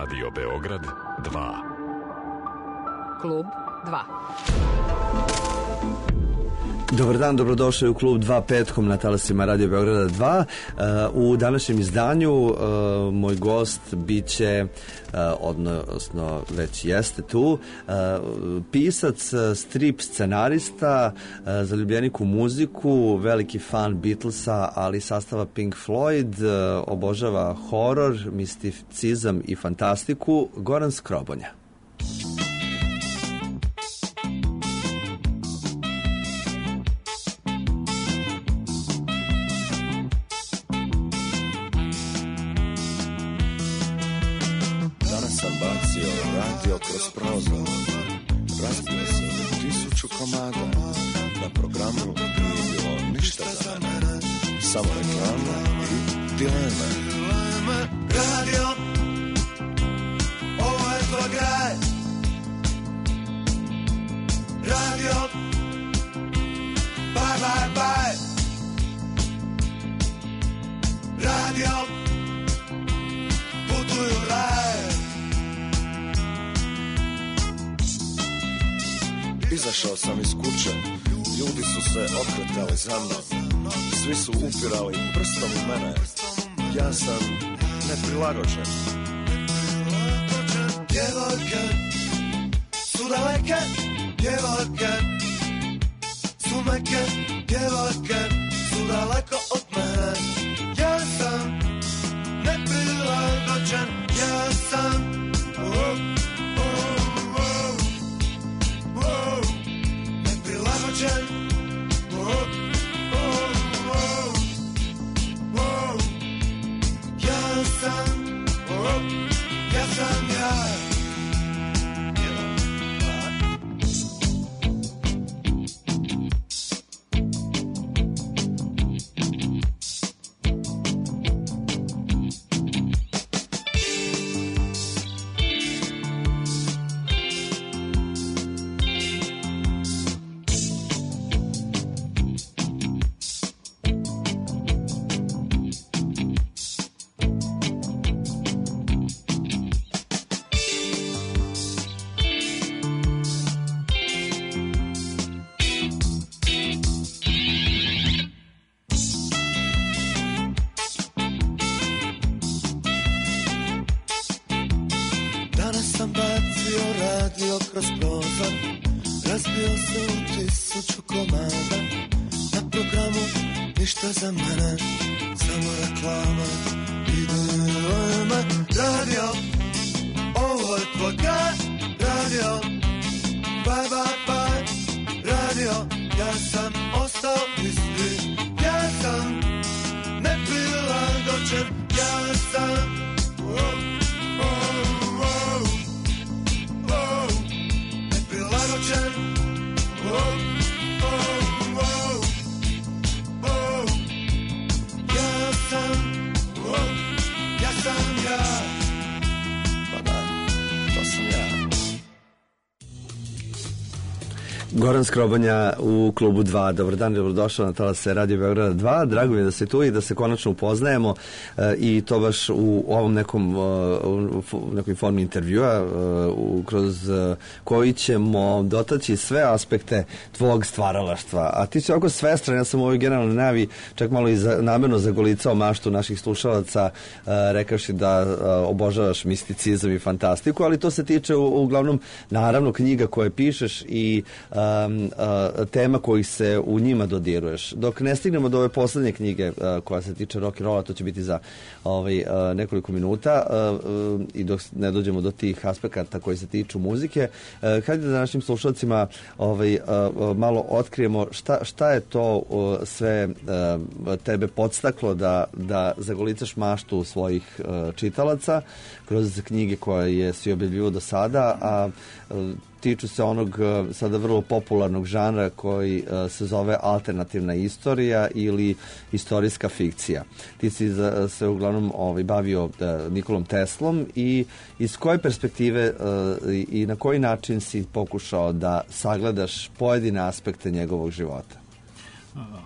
Radio Beograd 2. Klub 2. Dobar dan, dobrodošli u Klub 2 petkom na talasima Radio Beograda 2. U današnjem izdanju moj gost biće, odnosno već jeste tu, pisac, strip scenarista, zaljubljenik u muziku, veliki fan Beatlesa, ali sastava Pink Floyd, obožava horor, misticizam i fantastiku, Goran Skrobonja. Kroz prozor razbio sam 1000 komada. Na programu nije bilo ništa za mene, samo reklama i dileme. Radio, ovo je tvoj kraj. Radio, bye bye bye. Radio, putuju raj. Izašao sam iz kuće, ljudi su se okretali za mnom, svi su upirali prstom u mene, ja sam neprilagođen. Djevojke su daleke, djevojke su meke, djevojke su daleko od mene, ja sam neprilagođen, ja sam ja sam ja. Za mene, samo reklama i dileme. Radio, ovo je tvoj kraj. Radio, bye bye bye. Radio, ja sam ostao isti. Ja sam neprilagođen. Ja sam neprilagođen. Goran Skrobonja u Klubu 2. Dobar dan, dobrodošao na talase Radio Beograda 2. Drago mi je da ste tu i da se konačno upoznajemo i to baš u ovom nekoj formi intervjua kroz koji ćemo dotaći sve aspekte tvog stvaralaštva. A ti si ovako svestran, ja sam u ovoj generalnoj najavi čak malo i namjerno zagolicao maštu naših slušalaca, rekavši da obožavaš misticizam i fantastiku, ali to se tiče uglavnom naravno knjiga koje pišeš i tema kojih se u njima dodiruješ. Dok ne stignemo do ove poslednje knjige koja se tiče rock'n'rolla, to će biti za nekoliko minuta, i dok ne dođemo do tih aspekata koji se tiču muzike, hajde da našim slušalcima malo otkrijemo šta je to sve tebe podstaklo da zagolicaš maštu svojih čitalaca kroz knjige koje si objavljivao do sada, a tiču se onog sada vrlo popularnog žanra koji se zove alternativna istorija ili istorijska fikcija. Ti si se uglavnom bavio Nikolom Teslom i iz koje perspektive i na koji način si pokušao da sagledaš pojedine aspekte njegovog života?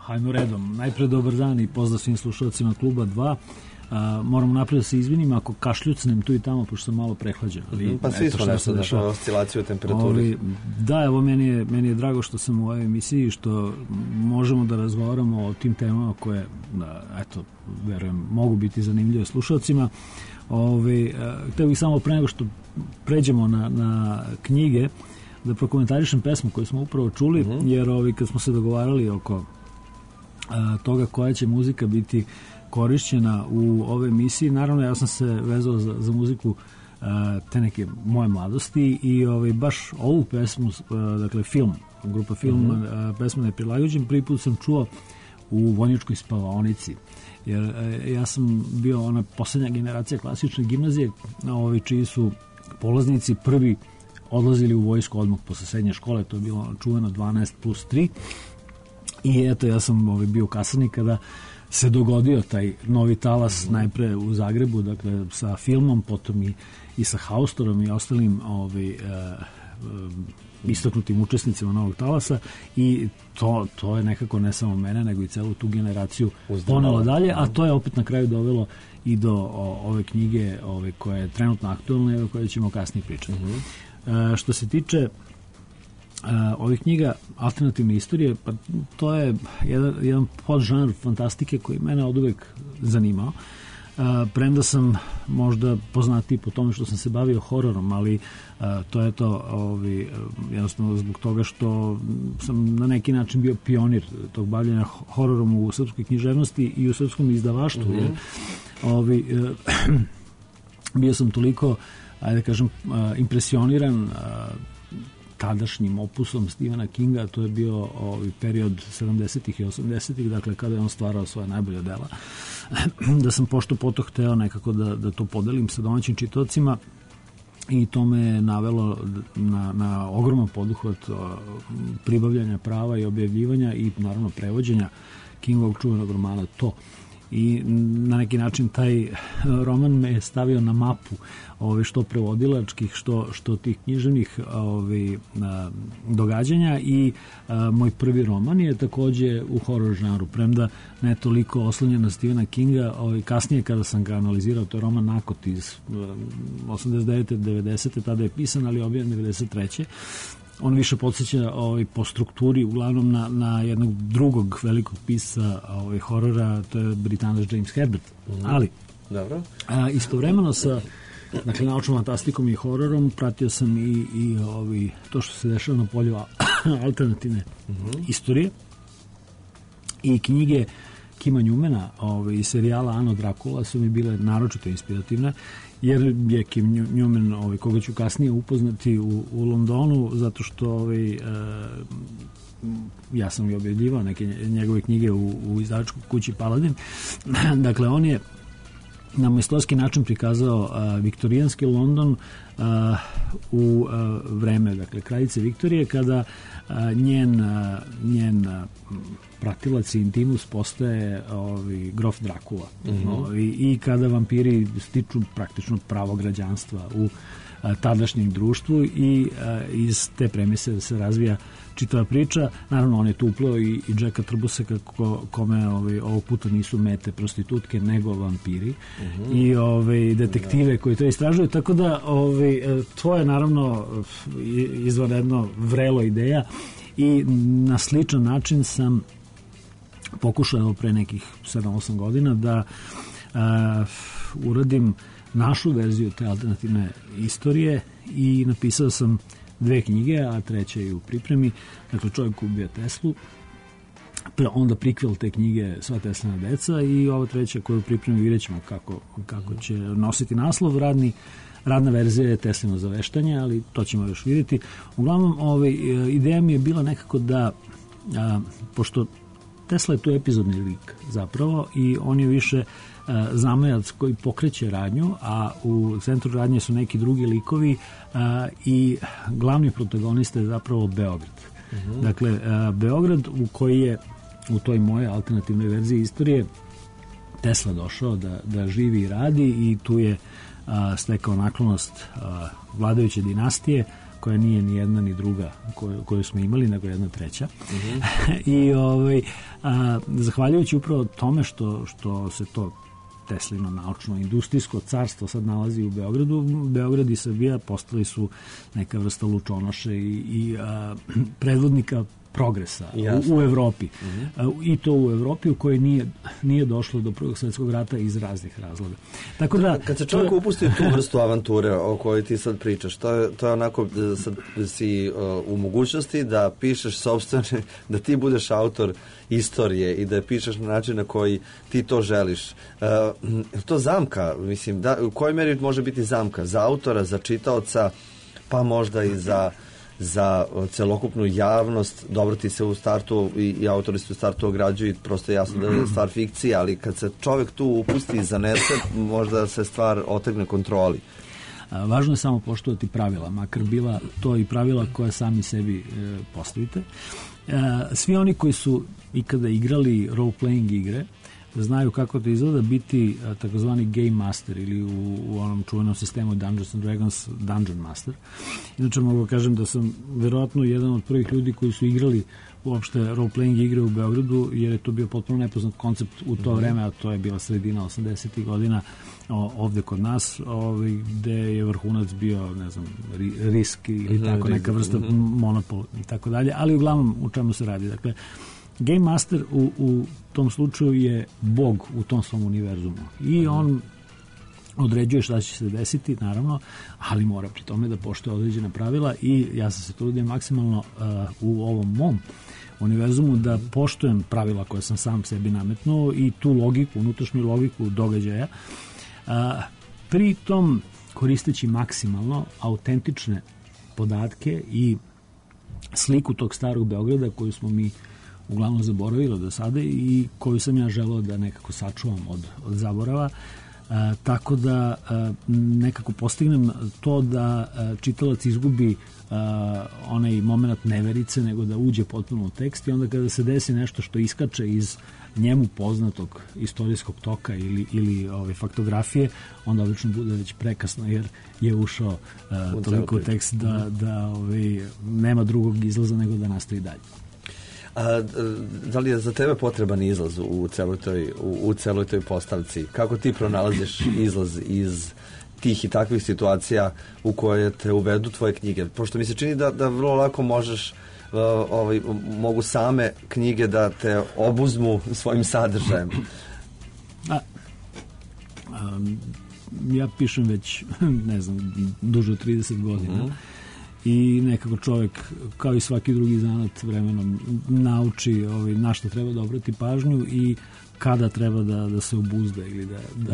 hajmo redom. Najpre dobar dan i pozdrav svim slušalcima Kluba 2. Moram napred da se izvinim ako kašljucnem tu i tamo, pošto sam malo prehlađen. Pa svi smo nešto na oscilaciju temperaturi. Da, evo, meni je drago što sam u ovoj emisiji, što možemo da razgovaramo o tim temama koje, eto, verujem, mogu biti zanimljive slušalcima. Htio bih samo pre nego što pređemo na knjige, da prokomentarišem pesmu koju smo upravo čuli, jer kad smo se dogovarali oko toga koja će muzika biti korišćena u ove emisiji, naravno ja sam se vezao za muziku te neke moje mladosti i baš ovu pesmu, dakle film, grupa Film, pesma Neprilagođen, prvi put sam čuo u vojničkoj spavaonici, jer ja sam bio ona poslednja generacija klasične gimnazije, čiji su polaznici prvi odlazili u vojsku odmah posle srednje škole, to je bilo čuveno 12+3, i eto, ja sam bio kasarnik kada se dogodio taj novi talas, najpre u Zagrebu, dakle sa filmom, potom i sa Haustorom i ostalim istaknutim učesnicima novog talasa, i to je nekako ne samo mene, nego i celu tu generaciju ponelo dalje, a to je opet na kraju dovelo i do ove knjige koja je trenutno aktualna i o kojoj ćemo kasnije pričati. Što se tiče ovih knjiga alternativne istorije, pa to je jedan podžanr fantastike koji mene od uvek zanimao. Premda sam možda poznatiji po tome što sam se bavio hororom, ali to je to jednostavno zbog toga što sam na neki način bio pionir tog bavljanja hororom u srpskoj književnosti i u srpskom izdavaštvu. Bio sam toliko, ajde kažem, impresioniran tadašnjim opusom Stephena Kinga, to je bio period 70-ih i 80-ih, dakle kada je on stvarao svoje najbolje dela, da sam pošto poto hteo nekako da to podelim sa domaćim čitaocima, i to me je navelo na ogroman poduhvat pribavljanja prava i objavljivanja i naravno prevođenja Kingovog čuvenog romana To. I na neki način taj roman me je stavio na mapu što prevodilačkih, što tih književnih događanja, i moj prvi roman je takođe u horor žanru, premda ne toliko oslonjen na Stephena Kinga. Kasnije kada sam ga analizirao, to je roman Nakot iz 89. 90. tada je pisan, ali objavljen 93. On više podsjeća po strukturi uglavnom na jednog drugog velikog pisca horora, to je Britanac James Herbert. Ali istovremeno sa naučnom fantastikom i hororom pratio sam i to što se dešava na polju alternativne istorije, i knjige Kima Njumena iz serijala Ano Drakula su mi bile naročito inspirativne, jer je Kim Newman, koga ću kasnije upoznati u Londonu, zato što ja sam i objavljivao neke njegove knjige u izdavačkoj kući Paladin. Dakle, on je na majstorski način prikazao viktorijanski London u vreme, dakle, kraljice Viktorije, kada njen pratilac i intimus postaje grof Drakula, i kada vampiri stiču praktično pravo građanstva u tadašnjem društvu, i iz te premise se razvija čitava priča. Naravno, on je tu upleo i Jacka Trbuseka, kome ovog puta nisu mete prostitutke, nego vampiri, i detektive koji to istražuju, tako da to je naravno izvanredno vrelo ideja, i na sličan način sam pokušao pre nekih 7-8 godina da uradim našu verziju te alternativne istorije, i napisao sam 2 knjige, a 3. je u pripremi. Dakle, Čovjek ko ubija Teslu, onda prikvel te knjige Sva Teslina deca, i ova 3. koja je u pripremi, vidjet ćemo kako će nositi naslov. Radna verzija je Teslino zaveštanje, ali to ćemo još vidjeti. Uglavnom, ideja mi je bila nekako da, pošto Tesla je tu epizodni lik zapravo, i on je više zamajac koji pokreće radnju, a u centru radnje su neki drugi likovi, i glavni protagonista je zapravo Beograd. Dakle, Beograd u koji je u toj moje alternativnoj verziji istorije Tesla došao da živi i radi, i tu je stekao naklonost vladajuće dinastije, koja nije ni jedna ni druga koju smo imali, nego jedna treća. I zahvaljujući upravo tome što se to Teslino naučno-industrijsko carstvo sad nalazi u Beogradu. Beograd i Srbija postali su neka vrsta lučonoše i predvodnika progresa u Evropi. I to u Evropi u kojoj nije došlo do Prvog svjetskog rata iz raznih razloga. Tako da, kad se čovjek upusti u tu vrstu avanture o kojoj ti sad pričaš, to je onako, sad si u mogućnosti da pišeš sopstvene, da ti budeš autor istorije i da je pišeš na način na koji ti to želiš. To zamka, mislim, u kojoj meri može biti zamka? Za autora, za čitaoca, pa možda i za celokupnu javnost. Dobro, ti se u startu i autori se u startu ograđuju, prosto jasno da je stvar fikcija, ali kad se čovjek tu upusti i zanese, možda se stvar otegne kontroli. Važno je samo poštovati pravila, makar bila to i pravila koje sami sebi postavite. Svi oni koji su ikada igrali role-playing igre znaju kako to izgleda biti takozvani game master ili u onom čuvenom sistemu Dungeons and Dragons Dungeon Master. Inače mogu kažem da sam verovatno jedan od prvih ljudi koji su igrali uopšte role-playing igre u Beogradu, jer je to bio potpuno nepoznat koncept u to vreme, a to je bila sredina 80. godina ovde kod nas, gde je vrhunac bio, ne znam, Risk ili tako neka vrsta Monopol i tako dalje, ali uglavnom u čemu se radi. Dakle, Game Master u tom slučaju je bog u tom svom univerzumu i on određuje šta će se desiti, naravno, ali mora pri tome da poštuje određena pravila i ja sam se trudio maksimalno u ovom mom univerzumu da poštujem pravila koje sam sam sebi nametnuo i tu logiku, unutrašnju logiku događaja, pri tom koristeći maksimalno autentične podatke i sliku tog starog Beograda koju smo mi uglavnom zaboravili do sada i koju sam ja želeo da nekako sačuvam od zaborava, tako da nekako postignem to da čitalac izgubi onaj moment neverice, nego da uđe potpuno u tekst i onda kada se desi nešto što iskače iz njemu poznatog istorijskog toka ili faktografije, onda obično bude već prekasno jer je ušao toliko u tekst da nema drugog izlaza nego da nastavi dalje. Da li je za tebe potreban izlaz u celoj toj postavci? Kako ti pronalaziš izlaz iz tih i takvih situacija u koje te uvedu tvoje knjige? Pošto mi se čini da vrlo lako možeš, mogu same knjige da te obuzmu svojim sadržajem. Ja pišem već, ne znam, duže od 30 godina. I nekako čovjek, kao i svaki drugi zanat, vremenom nauči na što treba da obrati pažnju i kada treba da se obuzda ili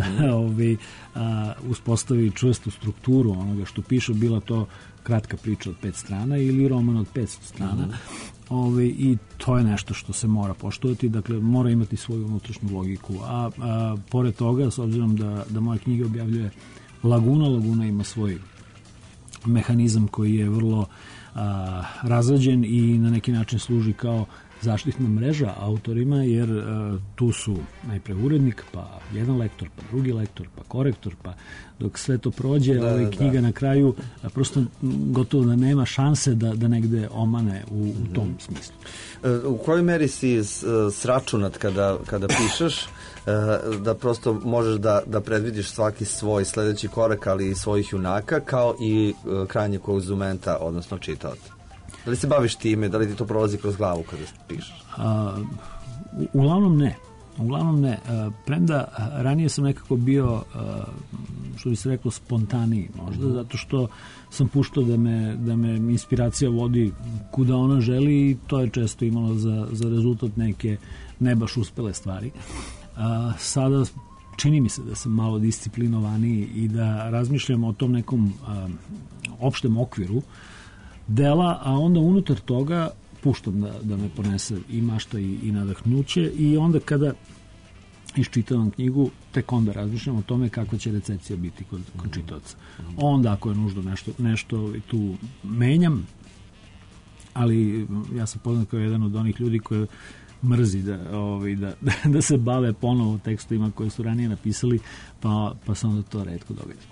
da uspostavi čvrstu strukturu onoga što piše, bila to kratka priča od 5 strana ili roman od 500 strana. I to je nešto što se mora poštovati, dakle mora imati svoju unutrašnju logiku, a pored toga, s obzirom da moja knjiga objavljuje Laguna ima svoj mehanizam koji je vrlo razrađen i na neki način služi kao zaštitna mreža autorima, jer tu su najpre urednik, pa jedan lektor, pa drugi lektor, pa korektor, pa dok sve to prođe, knjiga na kraju prosto gotovo da nema šanse da negde omane u tom smislu. U kojoj meri si sračunat kada pišeš, da prosto možeš da predvidiš svaki svoj sledeći korak, ali i svojih junaka, kao i krajnjeg konzumenta, odnosno čitaoca? Da li se baviš time, da li ti to prolazi kroz glavu kada pišeš? Uglavnom ne. Premda ranije sam nekako bio, što bi se reklo, spontaniji možda, zato što sam puštao da me inspiracija vodi kuda ona želi i to je često imalo za rezultat neke ne baš uspele stvari. Sada čini mi se da sam malo disciplinovaniji i da razmišljam o tom nekom opštem okviru dela, a onda unutar toga puštam da me ponese i mašta i nadahnuće i onda kada iščitavam knjigu, tek onda razmišljam o tome kakva će recepcija biti kod čitaoca. Onda ako je nužno nešto tu menjam, ali ja sam poznat kao jedan od onih ljudi koji mrzi da se bave ponovo tekstovima koje su ranije napisali, pa se onda to retko događa.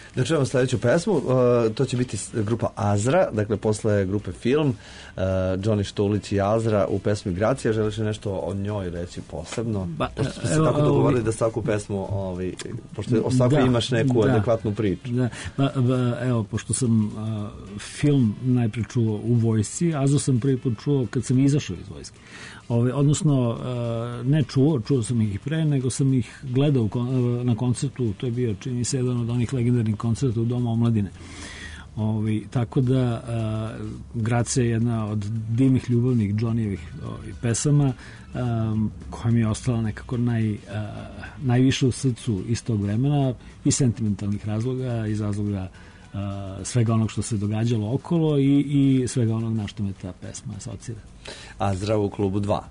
Da čujemo sledeću pesmu, to će biti grupa Azra, dakle posle grupe Film, Johnny Štulić i Azra u pesmi Gracija. Želiš nešto o njoj reći posebno? Pošto smo se tako dogovorili da svaku pesmu, pošto o svakoj imaš neku adekvatnu priču. Evo, pošto sam Film najpre čuo u vojsci, Azru sam prvi put čuo kad sam izašao iz vojske. Odnosno, ne čuo sam ih i pre, nego sam ih gledao na koncertu, to je bio, čini se, jedan od onih legendarnih koncerta u Domu omladine. Tako da Gracija je jedna od divnih ljubavnih Johnnyjevih pesama koja mi je ostala nekako najviše u srcu iz tog vremena, iz sentimentalnih razloga, iz razloga svega onog što se događalo okolo i svega onog na što me ta pesma asocira. Azra u klubu 2.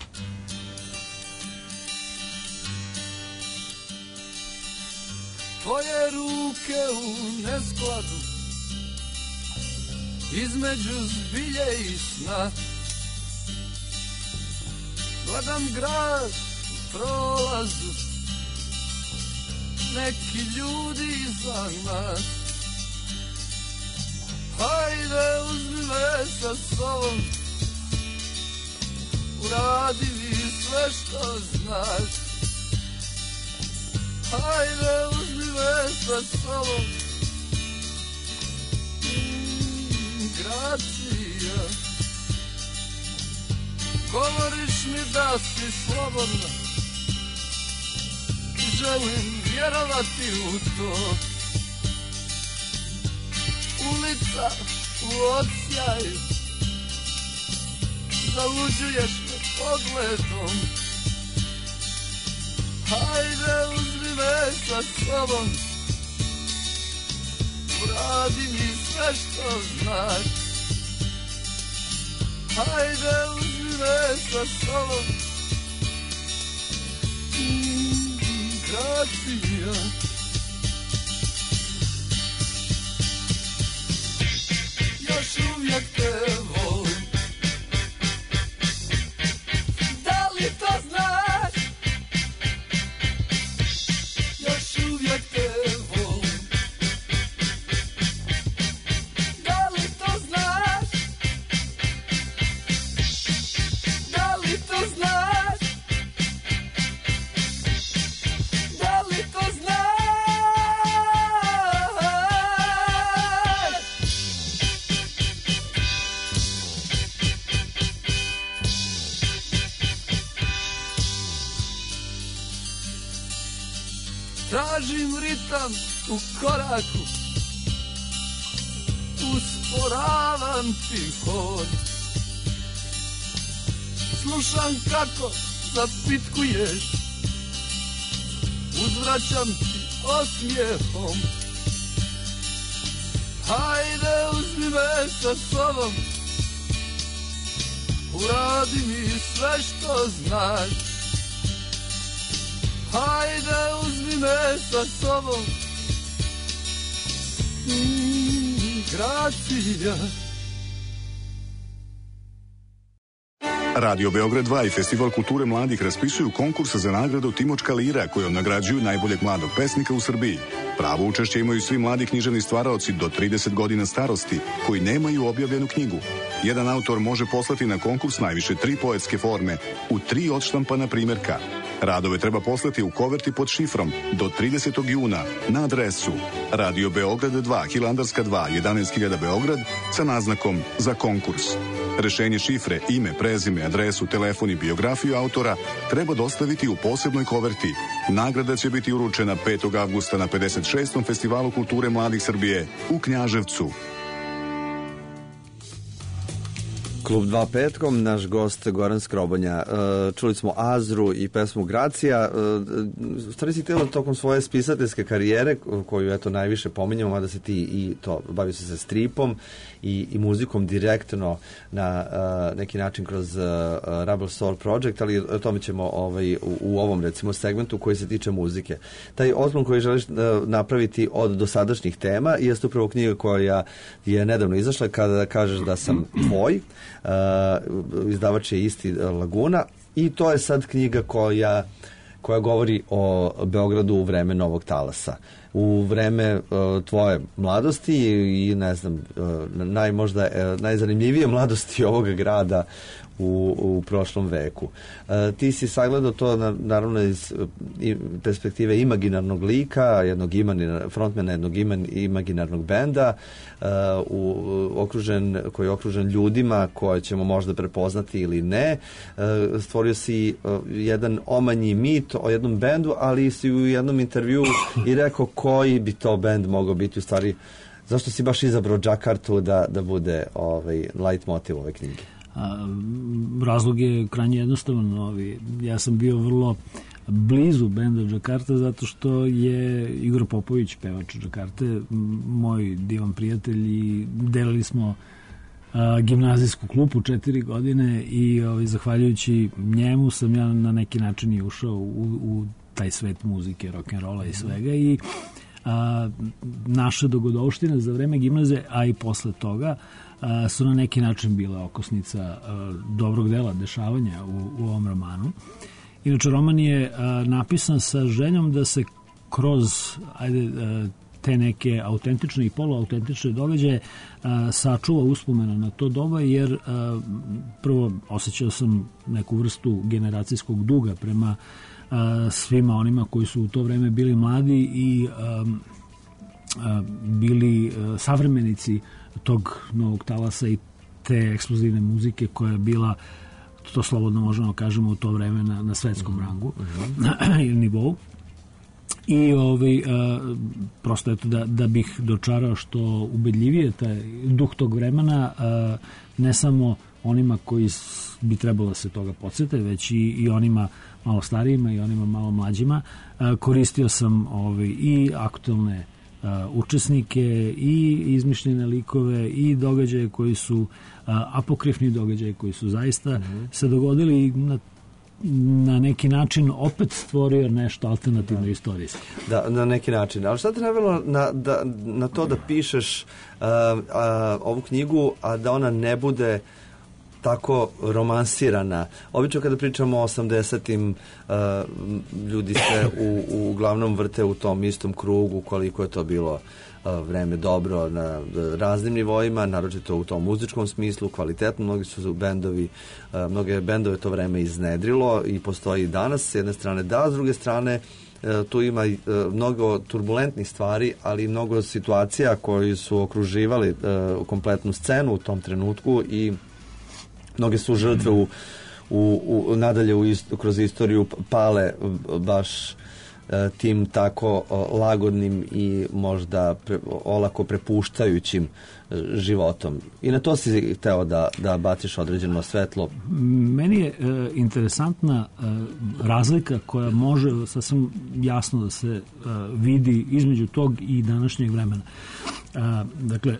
Tvoje ruke u neskladu između zbilje i sna, gledam grad u prolazu, neki ljudi iza nas. Hajde, uzmi me sa sobom, uradi mi sve što znaš. Hajde, uzmi me sa sobom, Gracija. Govoriš mi da si slobodna i želim vjerovati u to. Ulica u odsjaju, zaluđuješ me pogledom. Hajde, uzmi me sa sobom, uradi mi sve što znaš. Hajde, uzmi me sa sobom, Gracija. Još uvijek te volim, da li to znaš? Još uvijek te volim, da li to znaš? Da li to znaš? Da li to znaš? Tražim ritam u koraku, usporavam ti hod. Slušam kako zapitkuješ, uzvraćam ti osmijehom. Hajde, uzmi me sa sobom, uradi mi sve što znaš. Hajde, uzmi me sa sobom, Gracija. Radio Beograd 2 i Festival kulture mladih raspisuju konkurs za nagradu Timočka lira kojom nagrađuju najboljeg mladog pesnika u Srbiji. Pravo učešće imaju svi mladi književni stvaraoci do 30 godina starosti koji nemaju objavljenu knjigu. Jedan autor može poslati na konkurs najviše 3 poetske forme u 3 odštampana primjerka. Radove treba poslati u koverti pod šifrom do 30. juna na adresu Radio Beograd 2, Hilandarska 2, 11.000 Beograd sa naznakom za konkurs. Rešenje šifre, ime, prezime, adresu, telefon i biografiju autora treba dostaviti u posebnoj koverti. Nagrada će biti uručena 5. avgusta na 56. Festivalu kulture mladih Srbije u Knjaževcu. Klub 2 petkom, naš gost Goran Skrobanja. Čuli smo Azru i pesmu Gracija. Stvari si htjela tokom svoje spisateljske karijere, koju eto najviše pominjamo, mada se ti i to bavio se stripom i muzikom direktno na neki način kroz Rebel Soul Project, ali o tome ćemo u ovom recimo segmentu koji se tiče muzike. Taj otklon koji želiš napraviti od dosadašnjih tema jeste upravo knjiga koja je nedavno izašla, Kada kažeš da sam tvoj. Izdavač je isti Laguna i to je sad knjiga koja govori o Beogradu u vreme Novog talasa. u vreme tvoje mladosti i ne znam, možda najzanimljivije mladosti ovoga grada u prošlom veku. Ti si sagledao to naravno iz perspektive imaginarnog lika, frontmana jednog imaginarnog benda, koji je okružen ljudima koje ćemo možda prepoznati ili ne. Stvorio si jedan omanji mit o jednom bendu, ali si u jednom intervju i rekao koji bi to bend mogao biti u stvari. Zašto si baš izabrao Džakartu da bude light motiv ove knjige? Razlog je krajnje jednostavan. Ja sam bio vrlo blizu benda Džakarta zato što je Igor Popović, pevač Džakarte, moj divan prijatelj i delili smo gimnazijsku klupu 4 godine i zahvaljujući njemu sam ja na neki način i ušao u taj svet muzike, rock'n'rolla i svega i naše dogodovštine za vreme gimnazije, a i posle toga su na neki način bila okosnica dobrog dela dešavanja u ovom romanu. Inače, roman je napisan sa željom da se kroz te neke autentične i poluautentične događaje sačuva uspomena na to doba, jer prvo osjećao sam neku vrstu generacijskog duga prema svima onima koji su u to vreme bili mladi i bili savremenici tog novog talasa i te eksplozivne muzike koja je bila, to slobodno možemo kažemo, u to vreme na svetskom rangu ili nivou. I prosto eto da bih dočarao što ubedljivije taj duh tog vremena, ne samo onima koji bi trebalo da se toga podsjete, već i onima malo starijima i onima malo mlađima. Koristio sam i aktualne učesnike i izmišljene likove i događaje koji su apokrifni događaje koji su zaista se dogodili i na neki način opet stvorio nešto alternativno istorijsko. Da, na neki način. Ali šta te navelo na to da pišeš ovu knjigu, a da ona ne bude tako romansirana? Obično kada pričamo o 80-im, ljudi se uglavnom vrte u tom istom krugu, koliko je to bilo vreme dobro na raznim nivoima, naročito u tom muzičkom smislu, kvalitetno. Mnoge bendove to vreme iznedrilo i postoji i danas, s jedne strane da, s druge strane tu ima mnogo turbulentnih stvari, ali i mnogo situacija koji su okruživali kompletnu scenu u tom trenutku i mnoge su žrtve nadalje kroz istoriju pale baš tim tako lagodnim i možda olako prepuštajućim životom. I na to si hteo da baciš određeno svetlo. Meni je interesantna razlika koja može sasvim jasno da se vidi između tog i današnjeg vremena. Dakle,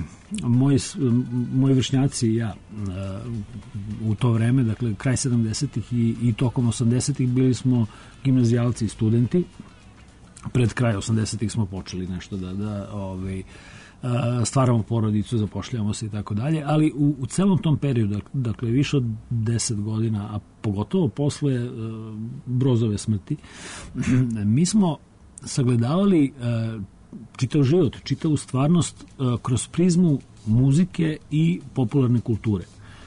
moji vršnjaci i ja u to vreme, dakle kraj 70-ih i tokom 80-ih bili smo gimnazijalci i studenti. Pred kraj 80-ih smo počeli nešto da stvaramo porodicu, zapošljavamo se i tako dalje, ali u celom tom periodu, dakle više od 10 godina, a pogotovo posle Brozove smrti, mi smo sagledavali čitav život, čitavu stvarnost kroz prizmu muzike i popularne kulture.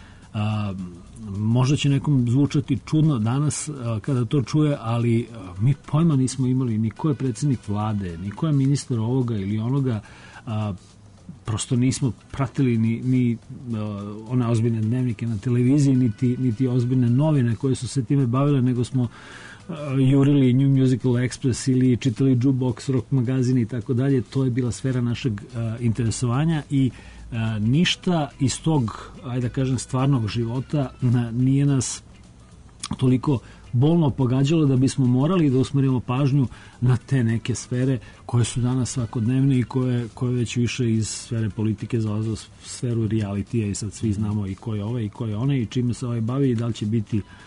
Možda će nekom zvučati čudno danas kada to čuje, ali mi pojma nismo imali ni ko je predsjednik vlade, ni ko je ministar ovoga ili onoga, prosto nismo pratili ni one ozbiljne dnevnike na televiziji, niti ozbiljne novine koje su se time bavile, nego smo jurili New Musical Express ili čitali Jukebox, rock magazin i tako dalje. To je bila sfera našeg interesovanja i ništa iz tog, ajde da kažem, stvarnog života nije nas toliko bolno pogađalo da bismo morali da usmerimo pažnju na te neke sfere koje su danas svakodnevne i koje već više iz sfere politike zalaze u sferu realitija i sad svi znamo i ko je ovaj i ko je onaj i čime se ovaj bavi i da li će biti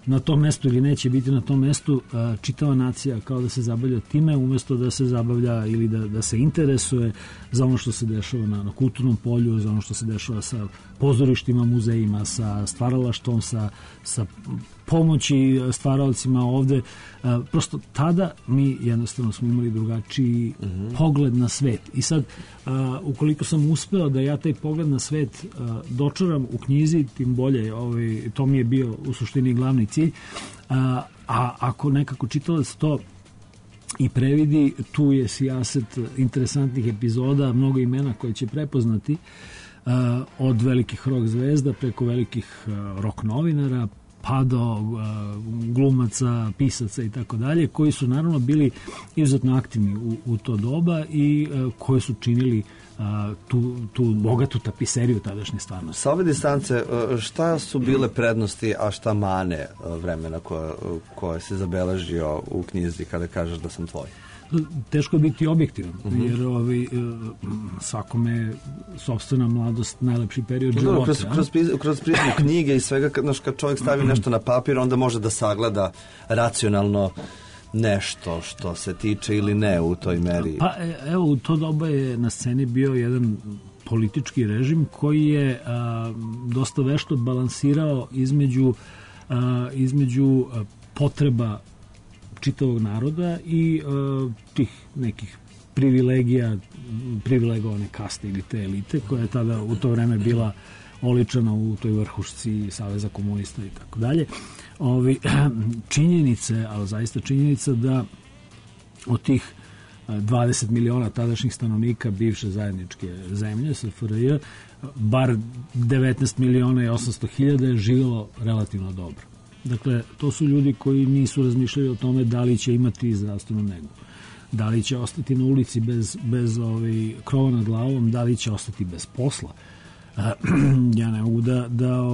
na tom mestu ili neće biti na tom mestu, čitava nacija kao da se zabavlja time, umjesto da se zabavlja ili da se interesuje za ono što se dešava na kulturnom polju, za ono što se dešava sa pozorištima, muzejima, sa stvaralaštvom, sa pomoći stvaralcima ovde. Prosto tada mi jednostavno smo imali drugačiji pogled na svet. I sad, ukoliko sam uspeo da ja taj pogled na svet dočaram u knjizi, tim bolje, to mi je bio u suštini glavni cilj. A ako nekako čitalac to i previdi, tu je sijaset interesantnih epizoda, mnogo imena koje će prepoznati, od velikih rock zvezda preko velikih rock novinara, pa do glumaca, pisaca i tako dalje, koji su naravno bili izuzetno aktivni u to doba i koji su činili tu bogatu tapiseriju tadašnje stvarnosti. Sa ove distance, šta su bile prednosti, a šta mane vremena koje se zabeležio u knjizi kada kažeš da sam tvoj? Teško je biti objektivan, jer svakome sopstvena mladost najlepši period života. Kroz prizmu knjige i svega, kad čovjek stavi nešto na papir, onda može da sagleda racionalno nešto što se tiče ili ne u toj meri. Pa evo, u to doba je na sceni bio jedan politički režim koji je dosta vešto balansirao između potreba čitavog naroda i tih nekih privilegovane kaste ili te elite koja je tada u to vreme bila oličena u toj vrhušci Saveza komunista i tako dalje. Činjenice, ali zaista činjenica da od tih 20 miliona tadašnjih stanovnika bivše zajedničke zemlje, SFRJ, bar 19 miliona i 800 hiljada je živjelo relativno dobro. Dakle, to su ljudi koji nisu razmišljali o tome da li će imati zdravstvenu negu, da li će ostati na ulici bez krova nad glavom, da li će ostati bez posla. Ja ne mogu da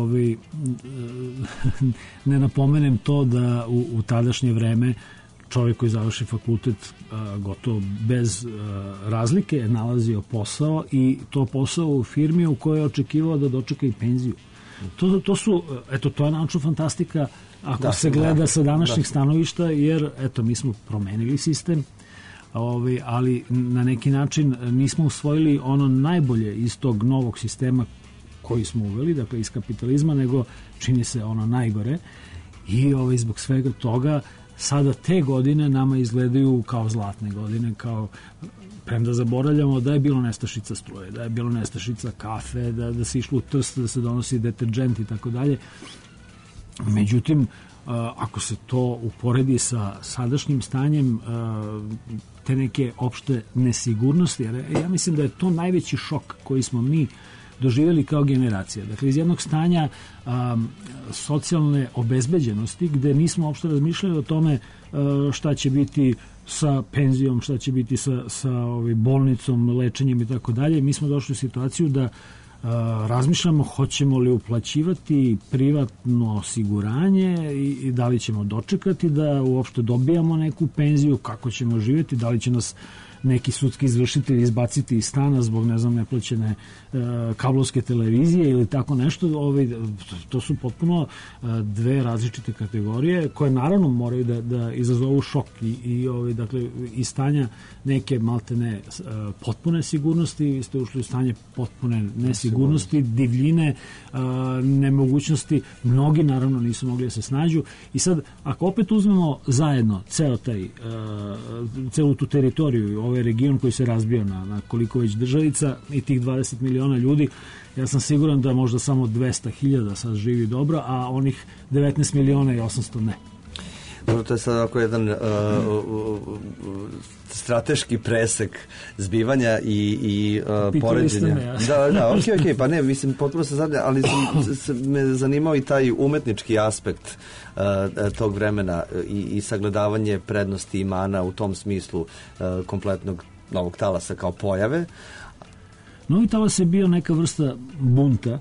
ne napomenem to da u tadašnje vreme čovjek koji završi fakultet gotovo bez razlike je nalazio posao, i to posao u firmi u kojoj je očekivao da dočeka i penziju. To je naučna fantastika ako se gleda sa današnjih stanovišta, jer mi smo promenili sistem, ali na neki način nismo usvojili ono najbolje iz tog novog sistema koji smo uveli, dakle iz kapitalizma, nego čini se ono najgore, i zbog svega toga sada te godine nama izgledaju kao zlatne godine, premda zaboravljamo da je bilo nestašica struje, da je bilo nestašica kafe, da se išlo u Trst, da se donosi deterđent i tako dalje. Međutim, ako se to uporedi sa sadašnjim stanjem, te neke opšte nesigurnosti, jer ja mislim da je to najveći šok koji smo mi doživjeli kao generacija. Dakle, iz jednog stanja socijalne obezbeđenosti, gde nismo uopšte razmišljali o tome šta će biti sa penzijom, šta će biti sa bolnicom, lečenjem i tako dalje. Mi smo došli u situaciju da razmišljamo hoćemo li uplaćivati privatno osiguranje i da li ćemo dočekati da uopšte dobijamo neku penziju, kako ćemo živjeti, da li će nas neki sudski izvršitelj izbaciti iz stana zbog, neplaćene kablovske televizije ili tako nešto. To su potpuno dve različite kategorije koje naravno moraju da izazovu šok dakle, iz stanja neke maltene potpune sigurnosti, vi ste ušli u stanje potpune nesigurnosti, divljine, nemogućnosti. Mnogi naravno nisu mogli da se snađu, i sad ako opet uzmemo zajedno celu tu teritoriju, ovaj region koji se razbio na koliko već državica i tih 20 miliona ljudi, ja sam siguran da možda samo 200.000 sad živi dobro, a onih 19 miliona i 800 ne. Dobro, to je sad ovako jedan strateški presek zbivanja i poređenja. Ok, pa ne, mislim, potpuno se zadnje, ali me zanimao i taj umetnički aspekt tog vremena i sagledavanje prednosti i mana u tom smislu kompletnog novog talasa kao pojave. Novi talas je bio neka vrsta bunta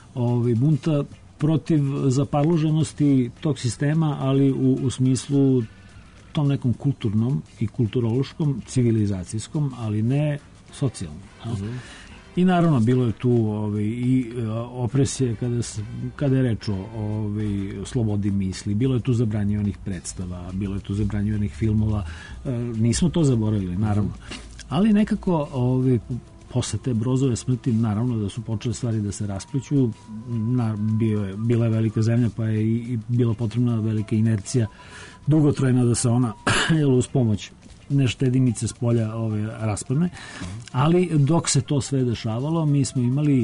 protiv zaparloženosti tog sistema, ali u smislu tom nekom kulturnom i kulturološkom, civilizacijskom, ali ne socijalnom. I naravno bilo je tu i opresije kada je reč o slobodi misli, bilo je tu zabranjivanih predstava, bilo je tu zabranjivanih filmova, nismo to zaboravili, naravno. Ali nekako posle te Brozove smrti, naravno da su počele stvari da se raspliću, bila je velika zemlja, pa je i bila potrebna velika inercija, dugotrajna da se ona uz pomoć neštedimice s polja raspadne, ali dok se to sve dešavalo, mi smo imali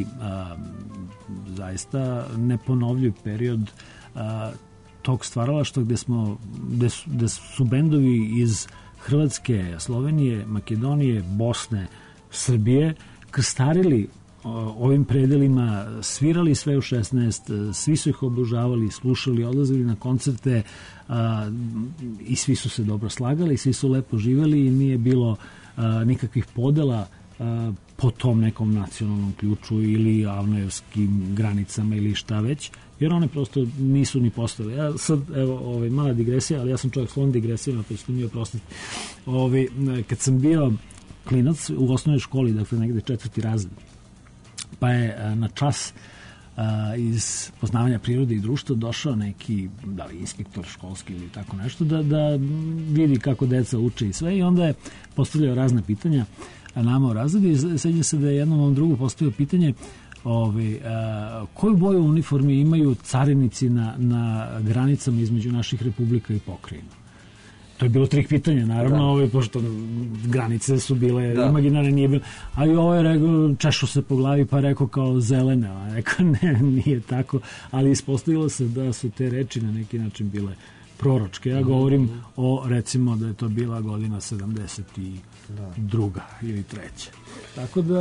zaista neponovljiv period tog stvaralaštva gde su bendovi iz Hrvatske, Slovenije, Makedonije, Bosne, Srbije krstarili ovim predelima, svirali sve u 16, svi su ih obožavali, slušali, odlazili na koncerte i svi su se dobro slagali, svi su lepo živeli i nije bilo nikakvih podela po tom nekom nacionalnom ključu ili avnojevskim granicama ili šta već, jer one prosto nisu ni postale. Ja sad, evo, mala digresija, ali ja sam čovjek sklon digresijama, pa ćete mi oprostiti. Kad sam bio klinac u osnovnoj školi, dakle negde 4. razred, pa je na čas iz poznavanja prirode i društva došao neki, da li inspektor školski ili tako nešto, da vidi kako deca uče i sve, i onda je postavljao razne pitanja nama u razredu i sećam se da je jednom ovom drugu postavio pitanje koju boju uniformi imaju carinici na granicama između naših republika i pokrajina. To je bilo trik pitanja, naravno, pošto granice su bile imaginarne, nije bilo, ali ovo je rekao, češu se po glavi, pa rekao kao zelene, a rekao ne, nije tako, ali ispostavilo se da su te reči na neki način bile proročke. Ja govorim recimo da je to bila godina 72. ili 3. Tako da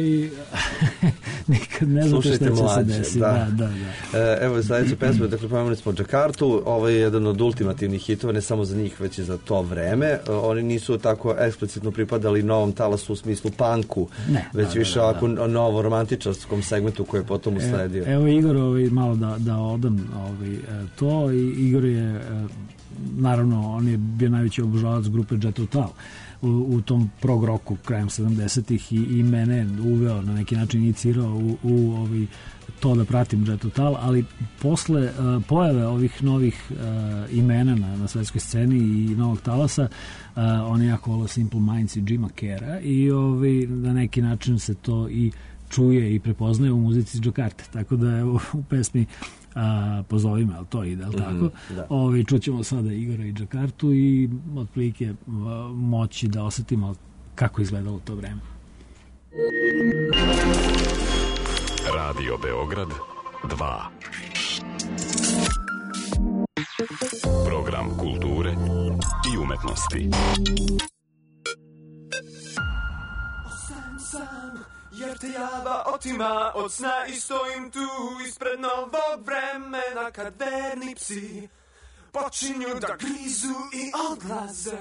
nikad ne znate šta će se desiti. Evo, sledeća pesma, dakle, pomenuli smo Džakartu, ovo je jedan od ultimativnih hitova, ne samo za njih, već i za to vreme. Oni nisu tako eksplicitno pripadali novom talasu u smislu punku, već više ovako novo romantičarskom segmentu koji je potom usledio. Evo Igor, malo da odam to, i Igor je, naravno, on je bio najveći obožavac grupe Jet Total u tom prog roku krajem 70-ih i mene uveo, na neki način inicirao u to da pratim Jet Total, ali posle pojave ovih novih imena na svetskoj sceni i novog talasa, on je jako volao Simple Minds i Jima Carreya i na neki način se to i čuje i prepoznaje u muzici iz Džakarte, tako da evo u pesmi Pozovi me, ali to ide, ali tako? Čućemo sada Igora i Džakartu i otprilike moći da osetimo kako izgledalo to vreme. Radio Beograd 2. Program kulture i umetnosti. Jer te java otima od sna i stojim tu ispred novog vremena kad verni psi počinju da grizu i odlaze.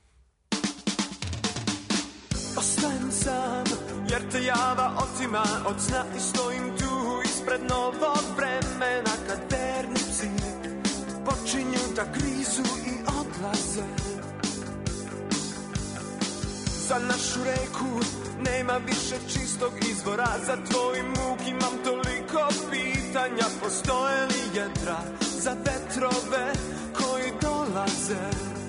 Ostajem sam jer te java otima od sna i stojim tu ispred novog vremena kad verni psi počinju da grizu i odlaze. Za našu reku nema više čistog izvora, za tvoj muk imam toliko pitanja. Postoje li jedra za vetrove koji dolaze?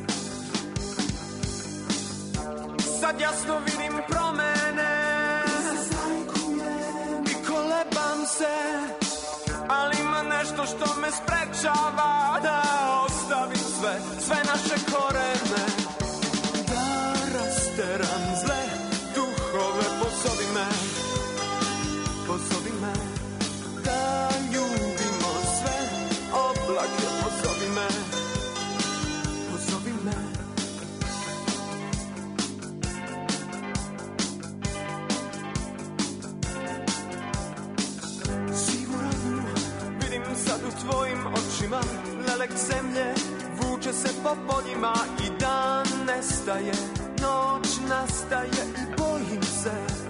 Sad jasno vidim promene i kolebam se, ali ima nešto što me sprečava da ostavim sve naše korene, da rasteram zle duhove. Pozovi me, da ljubimo sve oblake. Pozovi me. Sivu ranu vidim sad u tvojim očima, lelek zemlje vuče se po poljima i dan nestaje, noć nastaje i bojim se.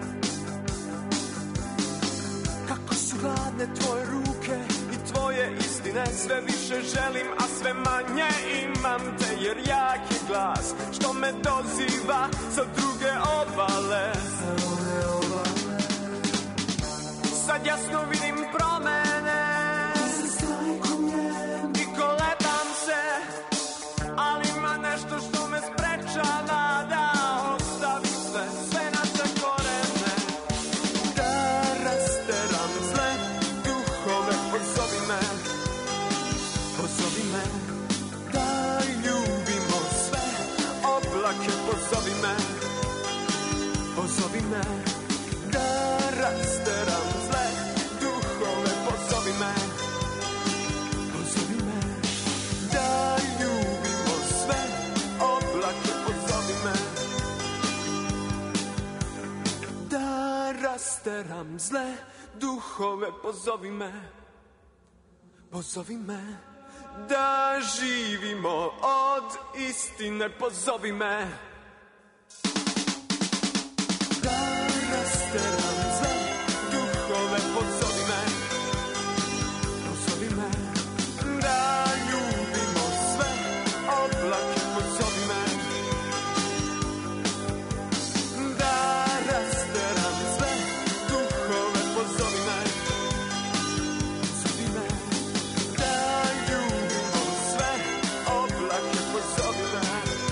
Hladne tvoje ruke i tvoje istine, sve više želim, a sve manje imam te, jer jak je glas što me doziva sa druge obale. sad jasno vidim promene. I kolebam se, ali ima nešto što me sprečava da ostavim sve naše korene. Da rasteram zle duhove, pozovi me, da ljubimo sve oblake, pozovi me, da rasteram zle duhove, pozovi me, da ljubimo sve oblake, pozovi me, da rasteram zle duhove, pozovi me, da živimo od istine, pozovi me, da rasteram zle duhove, pozovi me, da ljubimo sve oblake, pozovi me, da rasteram zle duhove, pozovi me, da ljubimo sve oblake, pozovi me.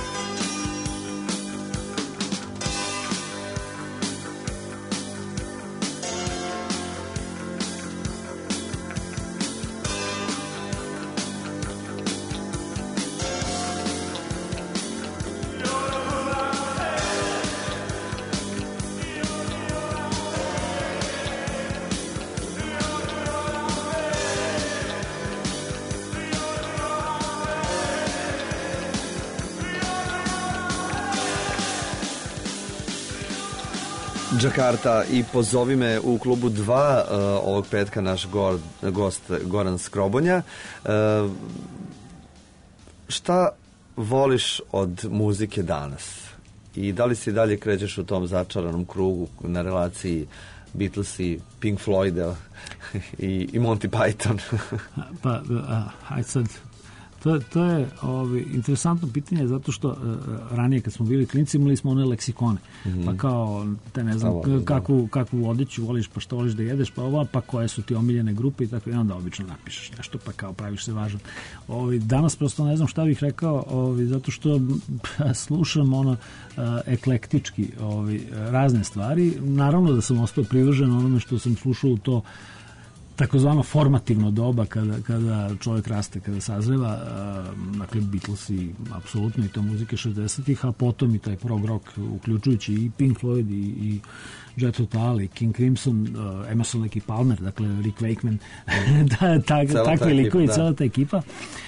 Džakarta i Pozovi me u klubu 2 ovog petka naš gost Goran Skrobonja. Šta voliš od muzike danas? I da li si dalje krećeš u tom začaranom krugu na relaciji Beatlesi, Pink Floyda i Monty Python? Hajde sad, to je interesantno pitanje, zato što ranije kad smo bili klinci imali smo one leksikone, pa kao te ne znam kakvu odeću voliš, pa što voliš da jedeš, pa ova, pa koje su ti omiljene grupe i tako, i onda obično napišeš nešto, pa kao praviš se važan. Danas prosto ne znam šta bih rekao, zato što slušam eklektički razne stvari. Naravno da sam ostao privržen onome što sam slušao u to takozvano formativno doba kada čovjek raste, kada sazreva, dakle Beatlesi apsolutno i to muzike 60-ih, a potom i taj prog rock, uključujući i Pink Floyd i Jet Total i King Crimson, Emerson, Lake i Palmer, dakle Rick Wakeman, takvi likovi, cela ta ekipa.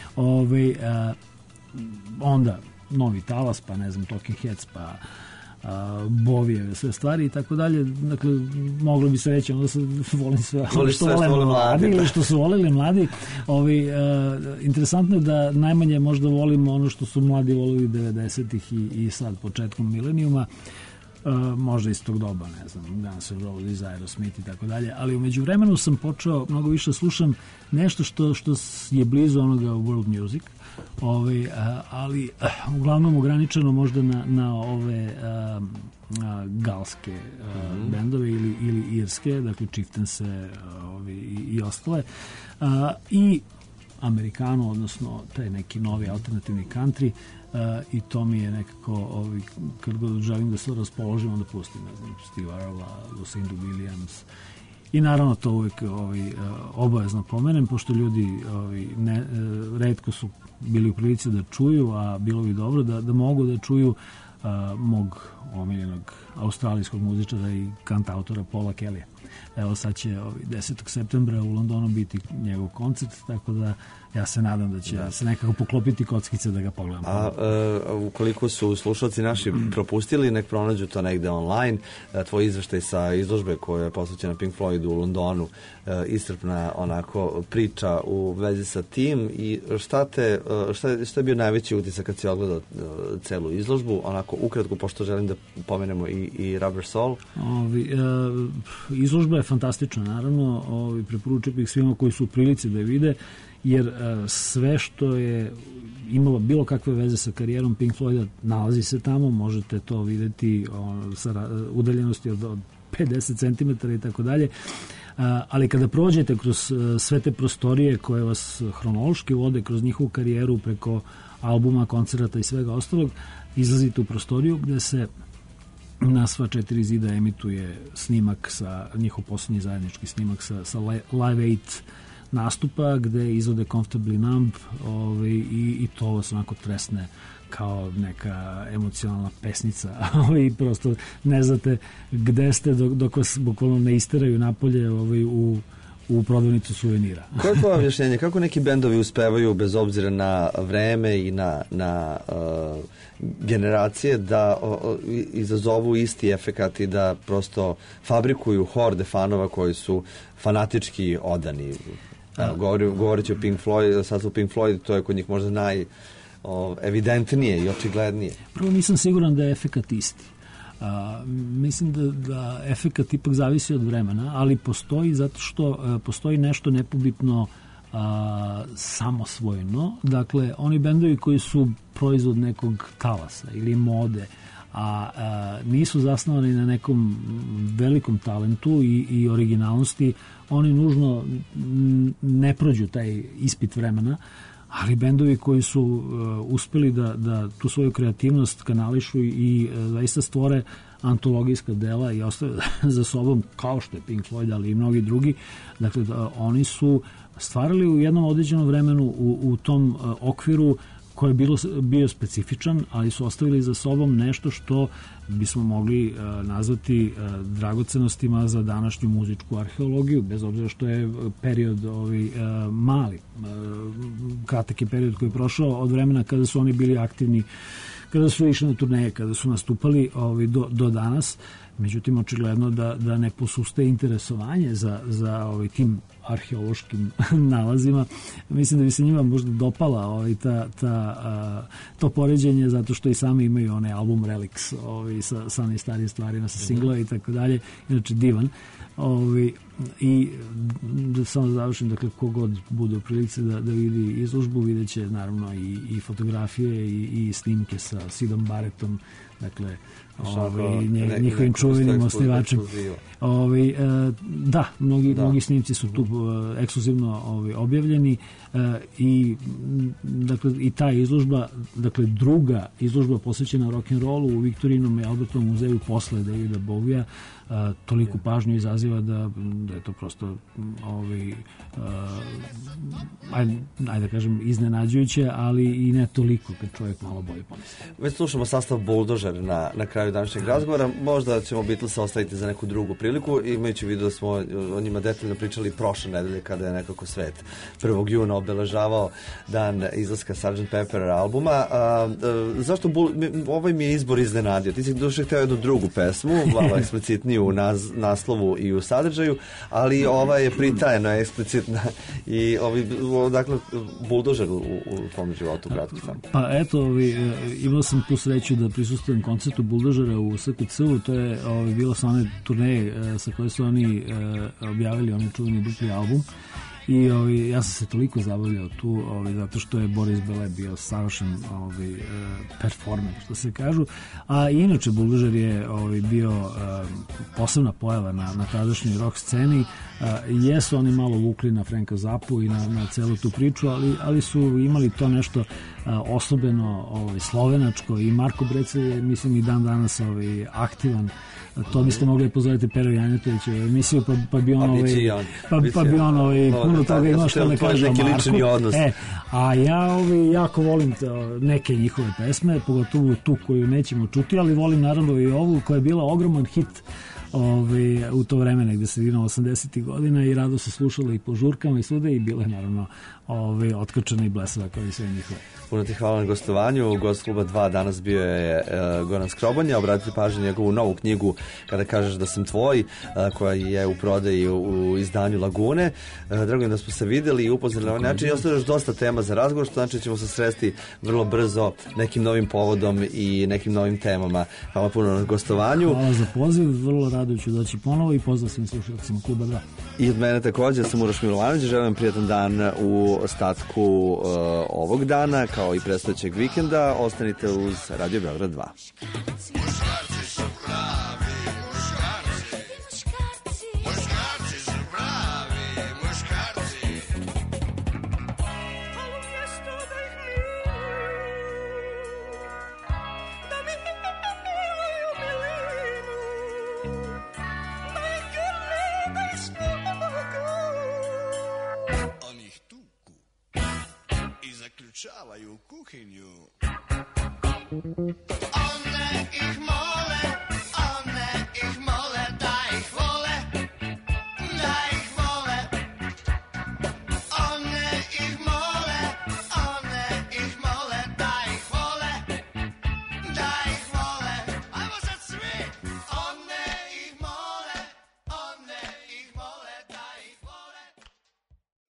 Onda Novi talas, pa ne znam, Talking Heads, pa Bovijeve, sve stvari i tako dalje. Dakle, moglo bi se reći onda se volim sve što vole mladi ili što su volili mladi. Interesantno je da najmanje možda volimo ono što su mladi volili 90-ih i sad početkom milenijuma, možda iz tog doba, ne znam, Guns N' Roses, Aerosmith i tako dalje, ali u međuvremenu sam počeo mnogo više slušam nešto što je blizu onoga world music, ali uglavnom ograničeno možda na ove galske bendove ili irske, dakle Chiftense i ostale, i Amerikanu, odnosno taj neki novi alternativni country, i to mi je nekako, kad god želim da se raspoložim, onda pustim, ne znam, Steve Earle, Lucinda Williams, i naravno to uvijek obavezno pomenem, pošto ljudi retko su bili u prilici da čuju, a bilo bi dobro da mogu da čuju mog omiljenog australijskog muzičara i kantautora Paula Kellya. Evo sad će 10. septembra u Londonu biti njegov koncert, tako da ja se nadam da će se nekako poklopiti kockice da ga pogledam. A ukoliko su slušalci naši propustili, nek pronađu to negde online. Tvoj izveštaj sa izložbe koja je posvećena Pink Floydu u Londonu, iscrpna onako priča u vezi sa tim, i šta je bio najveći utisak kad si ogledao celu izložbu, onako ukratko, pošto želim da pomenemo i Rubber Soul. Izložba je fantastična, naravno, preporučio bih svima koji su u prilici da je vide, jer sve što je imalo bilo kakve veze sa karijerom Pink Floyda nalazi se tamo, možete to videti sa udaljenosti od 50 cm i tako dalje. Ali kada prođete kroz sve te prostorije koje vas hronološki vode kroz njihovu karijeru preko albuma, koncerata i svega ostalog, izlazite u prostoriju gde se na sva 4 zida emituje snimak sa njihov poslednji zajednički snimak sa Live 8 nastupa gde izvode Comfortably Numb i to vas onako tresne kao neka emocionalna pesnica i prosto ne znate gde ste dok vas bukvalno ne isteraju napolje u prodavnicu suvenira. Koje je tvoje objašnjenje? Kako neki bendovi uspevaju bez obzira na vreme i na generacije da izazovu isti efekat i da prosto fabrikuju horde fanova koji su fanatički odani? Govoreći o Pink Floyd, sad u Pink Floyd, to je kod njih možda evidentnije i očiglednije. Prvo nisam siguran da je efekat isti. Mislim da efekat ipak zavisi od vremena, ali postoji zato što postoji nešto nepobitno samosvojno. Dakle, oni bendovi koji su proizvod nekog talasa ili mode, a nisu zasnovani na nekom velikom talentu i originalnosti, oni nužno ne prođu taj ispit vremena, ali bendovi koji su uspeli da tu svoju kreativnost kanališu i zaista stvore antologijska dela i ostave za sobom, kao što je Pink Floyd, ali i mnogi drugi, dakle, oni su stvarali u jednom određenom vremenu u tom okviru koji je bio specifičan, ali su ostavili za sobom nešto što bismo mogli nazvati dragocenostima za današnju muzičku arheologiju, bez obzira što je period mali. Kratak je period koji je prošao od vremena kada su oni bili aktivni, kada su išli na turneje, kada su nastupali do danas. Međutim, očigledno da ne posustaje interesovanje za tim arheološkim nalazima. Mislim da bi se njima možda dopala to poređenje, zato što i sami imaju onaj album Relics sa onim starijim stvarima, sa singlova i tako dalje. Inače, divan. I da samo završim, dakle, kogod bude u prilici da vidi izložbu, vidjet će naravno i fotografije i snimke sa Sidom Barrettom, dakle, njihovim čuvenim osnivačem. Da, mnogi snimci su tu ekskluzivno objavljeni i dakle i ta izložba, dakle druga izložba posvećena rock'n'rollu u Viktorijinom i Albertovom muzeju posle Davida Bowija toliko pažnju izaziva da je to prosto ajde da kažem iznenađujuće, ali i ne toliko kad čovjek malo bolje pomisli. Već slušamo sastav Bulldozer na kraju današnjeg razgovora. Možda ćemo Beatlesa ostaviti za neku drugu priliku, imajući u vidu da smo o njima detaljno pričali prošle nedelje kada je nekako svet 1. juna obeležavao dan izlaska Sgt. Pepper albuma. Zašto ovaj mi je izbor iznenadio? Ti si duše hteo jednu drugu pesmu, malo eksplicitniju u naslovu i u sadržaju, ali ova je pritajena, eksplicitna i dakle, Bulldozer u tom životu kratko sam. Pa eto, imao sam tu sreću da prisustujem koncertu Bulldozera u SKC-u, to je bilo sa one turneje sa koje su oni objavili onaj čuveni dupli album. I ja sam se toliko zabavljao tu, zato što je Boris Bele bio savršen performer, što se kažu. A inače Bulldozer je bio posebna pojava na tadašnjoj rock sceni. Jesu oni malo vukli na Franka Zappu i na celu tu priču, ali su imali to nešto osobeno slovenačko i Marko Brecelj je, mislim, i dan danas aktivan. To biste mogli pozoviti Pero Janjetovića u emisiju, pa bi on puno toga imao što da kaže o Marku. A ja jako volim neke njihove pesme, pogotovo tu koju nećemo čuti, ali volim naravno i ovu koja je bila ogroman hit u to vreme, negde sredinom 80. godina i rado se slušala i po žurkama i svuda i bila je naravno otkačena i blesava kao i sve njihove. Puno ti hvala na gostovanju. Gost kluba 2 danas bio je Goran Skrobanja. Obratite pažnju njegovu novu knjigu Kada kažeš da sam tvoj, koja je u prodaji u izdanju Lagune. Drago je da smo se videli i upoznali na ovaj način i ostaje još dosta tema za razgovor, što znači ćemo se sresti vrlo brzo nekim novim povodom i nekim novim temama. Hvala puno na gostovanju. Hvala za poziv, vrlo rado ću doći ponovo i pozdrav svim slušalcima kluba 2. I od mene također, sam Uroš Milovanović, želim prijatan dan u ostatku ovog dana, kao i predstojećeg vikenda. Ostanite uz Radio Beograd 2. Muškarci su pravi, muškarci su pravi.